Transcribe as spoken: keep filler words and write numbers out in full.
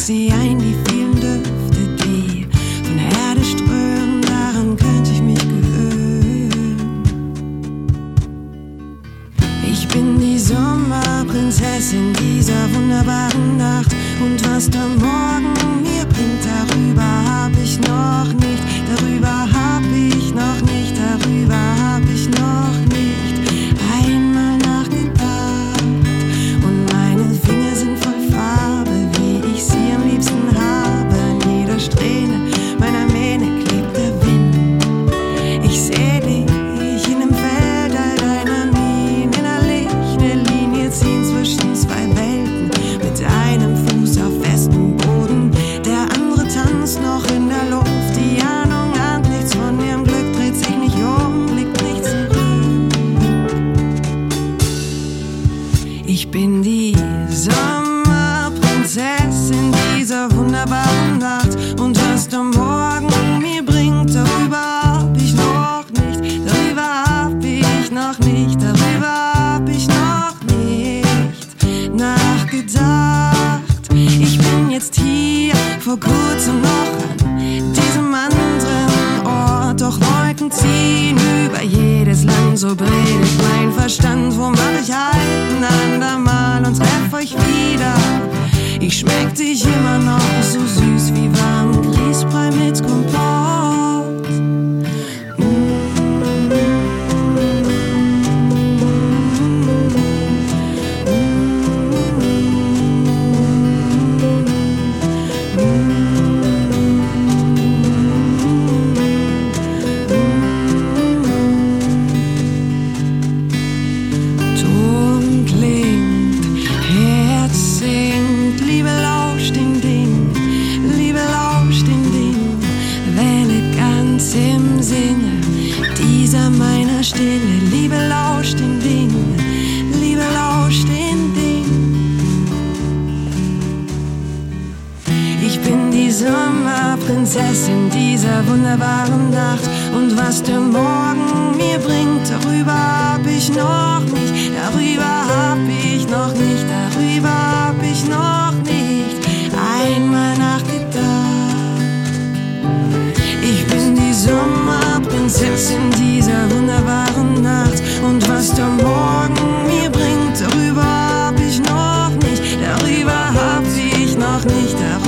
seh ein, die vielen Düfte, die von der Erde strömen, daran könnte ich mich gewöhnen. Ich bin die Sommerprinzessin dieser wunderbaren Nacht, und was der Morgen mir bringt, darüber hab ich noch nicht, darüber hab ich noch nicht, darüber hab ich noch nicht einmal nachgedacht. Und meine Finger sind voll Farbe, wie ich sie am liebsten habe. In jeder Strähne meiner Mähne klebt der Wind. Ich seh dich in dem Feld all deiner Minen, innerlich eine Linie ziehen zwischen zwei Welten, mit einem Fuß auf festem Boden, der andere tanzt noch in der Luft. Die Ahnung ahnt nichts von ihrem Glück, dreht sich nicht um, blickt nicht zurück. Ich bin die Sommerprinzessin dieser wunderbaren Nacht, und was der Morgen mir bringt, darüber hab ich noch nicht, darüber hab ich noch nicht, darüber hab ich noch nicht nachgedacht. Ich bin jetzt hier, vor kurzem noch an diesem anderen Ort, doch Wolken ziehen über jedes Land, so predigt mein Verstand. Wo mach ich halt ein andermal und treff euch wieder? Ich schmeck dich immer noch so süß wie warm Grießbrei mit Kompott. Ton klingt, Herz singt, Liebe lauscht den Ding, Liebe lauscht den Ding, wähle ganz im Sinne dieser meiner Stille. Liebe lauscht den Ding, Liebe lauscht den Ding. Ich bin die Sommerprinzessin dieser wunderbaren Nacht, und was der Morgen mir bringt, darüber hab ich noch nicht, darüber hab ich noch nicht, darüber hab ich noch nicht einmal nachgedacht. Ich bin die Sommerprinzessin dieser wunderbaren Nacht, und was der Morgen mir bringt, darüber hab ich noch nicht, darüber hab ich noch nicht, darüber